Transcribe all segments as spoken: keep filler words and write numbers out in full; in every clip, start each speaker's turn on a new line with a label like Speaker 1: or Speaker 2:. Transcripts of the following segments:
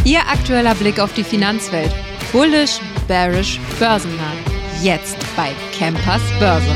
Speaker 1: Ihr aktueller Blick auf die Finanzwelt. Bullish, bearish, börsennah. Jetzt bei Campers Börse.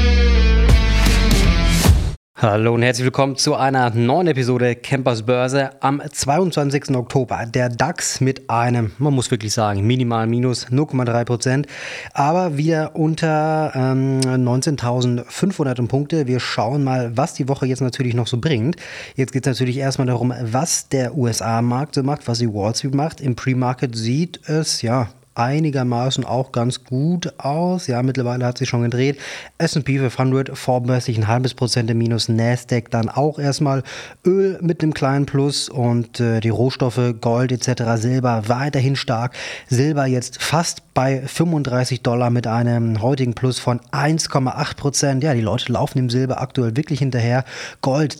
Speaker 2: Hallo und herzlich willkommen zu einer neuen Episode Campers Börse am zweiundzwanzigsten Oktober. Der DAX mit einem, man muss wirklich sagen, minimalen Minus null Komma drei Prozent, aber wieder unter ähm, neunzehntausendfünfhundert Punkte. Wir schauen mal, was die Woche jetzt natürlich noch so bringt. Jetzt geht es natürlich erstmal darum, was der U S A-Markt so macht, was die Wall Street macht. Im Pre-Market sieht es, ja, einigermaßen auch ganz gut aus. Ja, mittlerweile hat sich schon gedreht. S und P fünfhundert vorbörslich ein halbes Prozent im Minus, Nasdaq dann auch erstmal, Öl mit einem kleinen Plus und äh, die Rohstoffe, Gold et cetera, Silber weiterhin stark. Silber jetzt fast bei fünfunddreißig Dollar mit einem heutigen Plus von eins Komma acht Prozent. Ja, die Leute laufen dem Silber aktuell wirklich hinterher. Gold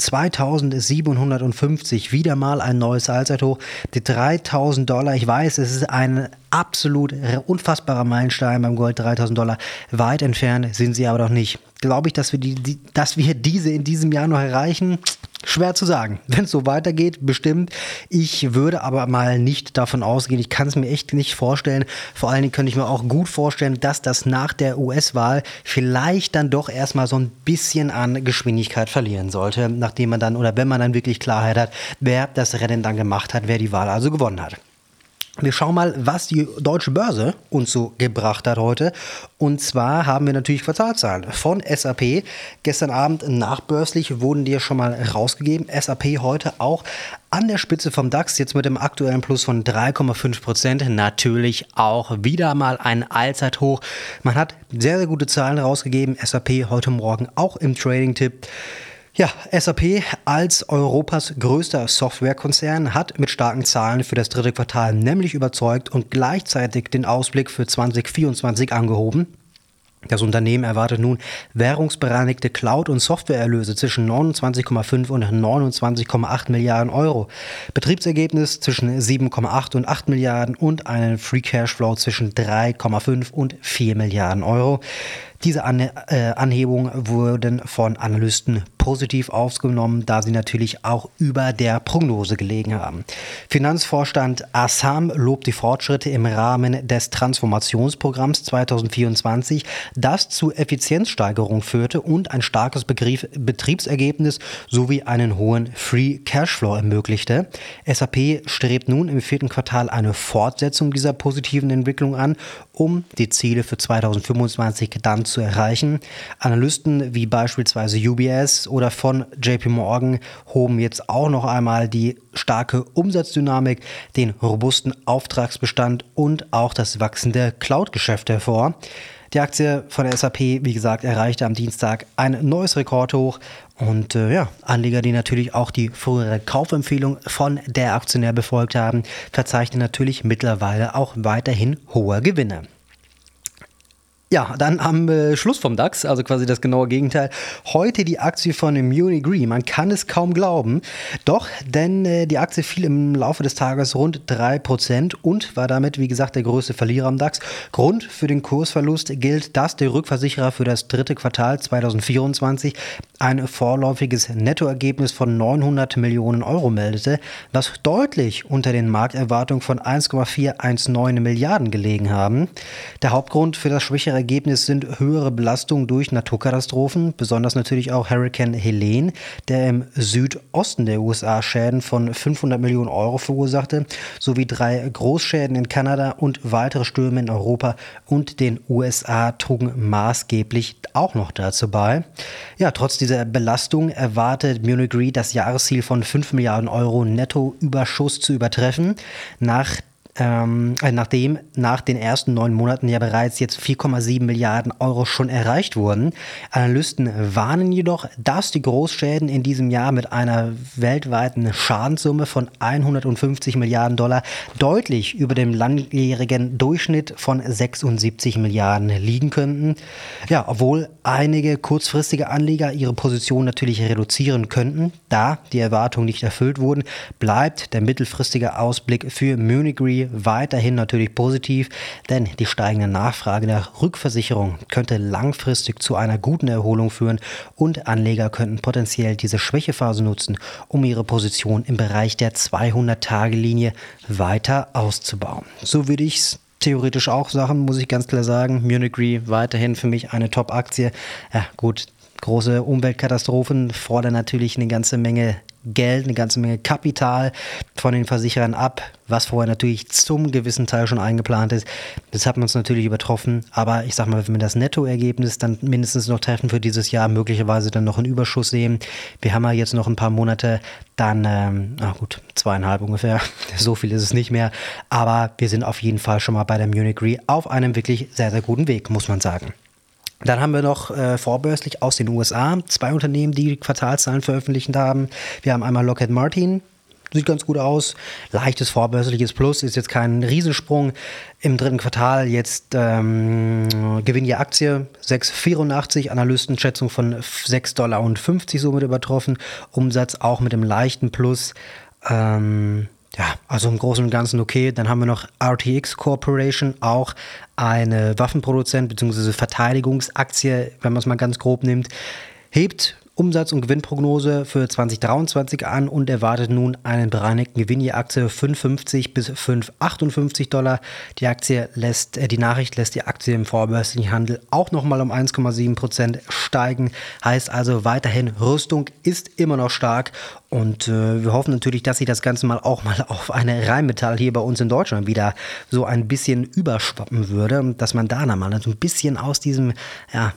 Speaker 2: zweitausendsiebenhundertfünfzig, wieder mal ein neues Allzeithoch. Die dreitausend Dollar, ich weiß, es ist ein absolut unfassbarer Meilenstein beim Gold, dreitausend Dollar. Weit entfernt sind sie aber doch nicht. Glaube ich, dass wir, die, die, dass wir diese in diesem Jahr noch erreichen? Schwer zu sagen. Wenn es so weitergeht, bestimmt. Ich würde aber mal nicht davon ausgehen. Ich kann es mir echt nicht vorstellen. Vor allen Dingen könnte ich mir auch gut vorstellen, dass das nach der U S-Wahl vielleicht dann doch erstmal so ein bisschen an Geschwindigkeit verlieren sollte, nachdem man dann oder wenn man dann wirklich Klarheit hat, wer das Rennen dann gemacht hat, wer die Wahl also gewonnen hat. Wir schauen mal, was die deutsche Börse uns so gebracht hat heute. Und zwar haben wir natürlich Quartalzahlen von S A P. Gestern Abend nachbörslich wurden die schon mal rausgegeben. S A P heute auch an der Spitze vom DAX, jetzt mit dem aktuellen Plus von drei Komma fünf Prozent. Natürlich auch wieder mal ein Allzeithoch. Man hat sehr, sehr gute Zahlen rausgegeben. S A P heute Morgen auch im Trading-Tipp. Ja, S A P als Europas größter Softwarekonzern hat mit starken Zahlen für das dritte Quartal nämlich überzeugt und gleichzeitig den Ausblick für zwanzig vierundzwanzig angehoben. Das Unternehmen erwartet nun währungsbereinigte Cloud- und Softwareerlöse zwischen neunundzwanzig Komma fünf und neunundzwanzig Komma acht Milliarden Euro, Betriebsergebnis zwischen sieben Komma acht und acht Milliarden und einen Free Cashflow zwischen drei Komma fünf und vier Milliarden Euro. Diese An- äh, Anhebungen wurden von Analysten positiv aufgenommen, da sie natürlich auch über der Prognose gelegen haben. Finanzvorstand Assam lobt die Fortschritte im Rahmen des Transformationsprogramms zwanzig vierundzwanzig, das zu Effizienzsteigerung führte und ein starkes Begriff- Betriebsergebnis sowie einen hohen Free Cashflow ermöglichte. S A P strebt nun im vierten Quartal eine Fortsetzung dieser positiven Entwicklung an, um die Ziele für zwanzig fünfundzwanzig dann zu erreichen. Analysten wie beispielsweise U B S oder von J P Morgan hoben jetzt auch noch einmal die starke Umsatzdynamik, den robusten Auftragsbestand und auch das wachsende Cloud-Geschäft hervor. Die Aktie von der S A P, wie gesagt, erreichte am Dienstag ein neues Rekordhoch und äh, ja, Anleger, die natürlich auch die frühere Kaufempfehlung von der Aktionär befolgt haben, verzeichnen natürlich mittlerweile auch weiterhin hohe Gewinne. Ja, dann am äh, Schluss vom DAX, also quasi das genaue Gegenteil, heute die Aktie von Munich Re. Man kann es kaum glauben, doch, denn äh, die Aktie fiel im Laufe des Tages rund drei Prozent und war damit, wie gesagt, der größte Verlierer am DAX. Grund für den Kursverlust gilt, dass der Rückversicherer für das dritte Quartal zwanzig vierundzwanzig ein vorläufiges Nettoergebnis von neunhundert Millionen Euro meldete, was deutlich unter den Markterwartungen von eins Komma vierhundertneunzehn Milliarden gelegen haben. Der Hauptgrund für das schwächere Ergebnis sind höhere Belastungen durch Naturkatastrophen, besonders natürlich auch Hurrikan Helene, der im Südosten der U S A Schäden von fünfhundert Millionen Euro verursachte, sowie drei Großschäden in Kanada und weitere Stürme in Europa und den U S A trugen maßgeblich auch noch dazu bei. Ja, trotz dieser Belastung erwartet Munich Re das Jahresziel von fünf Milliarden Euro Nettoüberschuss zu übertreffen. Nach Ähm, nachdem nach den ersten neun Monaten ja bereits jetzt vier Komma sieben Milliarden Euro schon erreicht wurden. Analysten warnen jedoch, dass die Großschäden in diesem Jahr mit einer weltweiten Schadenssumme von hundertfünfzig Milliarden Dollar deutlich über dem langjährigen Durchschnitt von sechsundsiebzig Milliarden liegen könnten. Ja, obwohl einige kurzfristige Anleger ihre Position natürlich reduzieren könnten, da die Erwartungen nicht erfüllt wurden, bleibt der mittelfristige Ausblick für Munich Re Re weiterhin natürlich positiv, denn die steigende Nachfrage der Rückversicherung könnte langfristig zu einer guten Erholung führen und Anleger könnten potenziell diese Schwächephase nutzen, um ihre Position im Bereich der zweihundert-Tage-Linie weiter auszubauen. So würde ich es theoretisch auch sagen, muss ich ganz klar sagen. Munich Re weiterhin für mich eine Top-Aktie. Ja gut, große Umweltkatastrophen fordern natürlich eine ganze Menge Geld, eine ganze Menge Kapital von den Versicherern ab, was vorher natürlich zum gewissen Teil schon eingeplant ist. Das hat man uns natürlich übertroffen, aber ich sag mal, wenn wir das Nettoergebnis dann mindestens noch treffen für dieses Jahr, möglicherweise dann noch einen Überschuss sehen. Wir haben ja jetzt noch ein paar Monate, dann, ähm, na gut, zweieinhalb ungefähr, so viel ist es nicht mehr, aber wir sind auf jeden Fall schon mal bei der Munich Re auf einem wirklich sehr, sehr guten Weg, muss man sagen. Dann haben wir noch äh, vorbörslich aus den U S A zwei Unternehmen, die Quartalszahlen veröffentlicht haben. Wir haben einmal Lockheed Martin, sieht ganz gut aus, leichtes vorbörsliches Plus, ist jetzt kein Riesensprung. Im dritten Quartal jetzt ähm, Gewinn je Aktie sechs Komma vierundachtzig, Analystenschätzung von sechs Komma fünfzig Dollar somit übertroffen, Umsatz auch mit einem leichten Plus. Ähm, Ja, also im Großen und Ganzen okay. Dann haben wir noch R T X Corporation, auch eine Waffenproduzent bzw. Verteidigungsaktie, wenn man es mal ganz grob nimmt, hebt Umsatz- und Gewinnprognose für zwanzig dreiundzwanzig an und erwartet nun einen bereinigten Gewinn je Aktie fünf Komma fünfzig bis fünf Komma achtundfünfzig Dollar. Die Aktie lässt, äh, die Nachricht lässt die Aktie im vorbörslichen Handel auch nochmal um eins Komma sieben Prozent steigen. Heißt also weiterhin, Rüstung ist immer noch stark und äh, wir hoffen natürlich, dass sich das Ganze mal auch mal auf eine Rheinmetall hier bei uns in Deutschland wieder so ein bisschen überschwappen würde, dass man da mal so ein bisschen aus diesem, ja,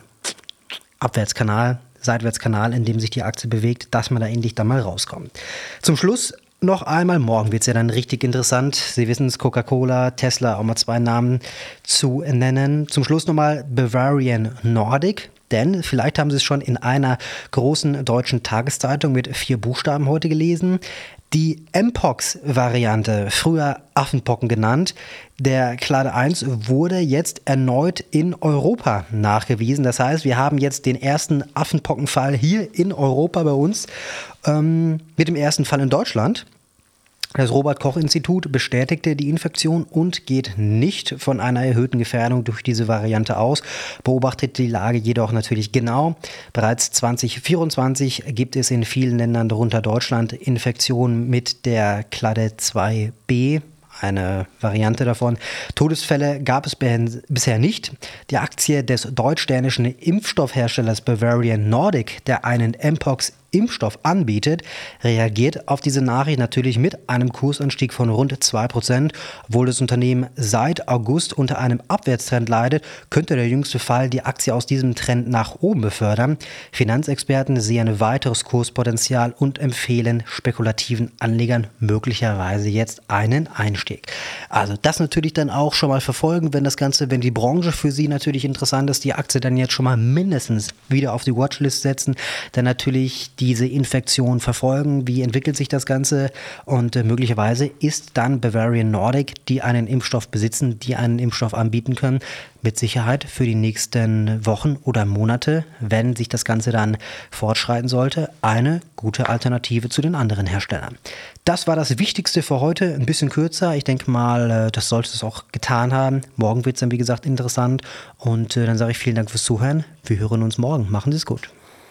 Speaker 2: Abwärtskanal Seitwärtskanal, in dem sich die Aktie bewegt, dass man da endlich dann mal rauskommt. Zum Schluss noch einmal, morgen wird es ja dann richtig interessant. Sie wissen es, Coca-Cola, Tesla, auch mal zwei Namen zu nennen. Zum Schluss nochmal Bavarian Nordic. Denn vielleicht haben Sie es schon in einer großen deutschen Tageszeitung mit vier Buchstaben heute gelesen. Die Mpox-Variante, früher Affenpocken genannt, der Clade eins wurde jetzt erneut in Europa nachgewiesen. Das heißt, wir haben jetzt den ersten Affenpockenfall hier in Europa bei uns, ähm, mit dem ersten Fall in Deutschland. Das Robert-Koch-Institut bestätigte die Infektion und geht nicht von einer erhöhten Gefährdung durch diese Variante aus, beobachtet die Lage jedoch natürlich genau. Bereits zwanzig vierundzwanzig gibt es in vielen Ländern, darunter Deutschland, Infektionen mit der Clade zwei b. Eine Variante davon. Todesfälle gab es bisher nicht. Die Aktie des deutsch-dänischen Impfstoffherstellers Bavarian Nordic, der einen Mpox-Impfstoff anbietet, reagiert auf diese Nachricht natürlich mit einem Kursanstieg von rund zwei Prozent. Obwohl das Unternehmen seit August unter einem Abwärtstrend leidet, könnte der jüngste Fall die Aktie aus diesem Trend nach oben befördern. Finanzexperten sehen weiteres Kurspotenzial und empfehlen spekulativen Anlegern möglicherweise jetzt einen Einstieg. Also das natürlich dann auch schon mal verfolgen, wenn das Ganze, wenn die Branche für Sie natürlich interessant ist, die Aktie dann jetzt schon mal mindestens wieder auf die Watchlist setzen, dann natürlich diese Infektion verfolgen, wie entwickelt sich das Ganze und äh, möglicherweise ist dann Bavarian Nordic, die einen Impfstoff besitzen, die einen Impfstoff anbieten können, mit Sicherheit für die nächsten Wochen oder Monate, wenn sich das Ganze dann fortschreiten sollte, eine gute Alternative zu den anderen Herstellern. Das war das Wichtigste für heute, ein bisschen kürzer. Ich denke mal, das sollte es auch getan haben. Morgen wird es dann, wie gesagt, interessant. Und dann sage ich vielen Dank fürs Zuhören. Wir hören uns morgen. Machen Sie es gut.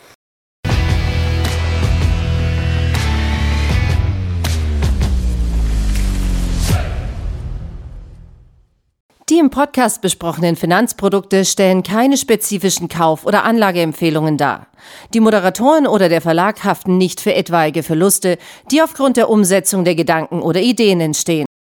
Speaker 3: Die im Podcast besprochenen Finanzprodukte stellen keine spezifischen Kauf- oder Anlageempfehlungen dar. Die Moderatoren oder der Verlag haften nicht für etwaige Verluste, die aufgrund der Umsetzung der Gedanken oder Ideen entstehen.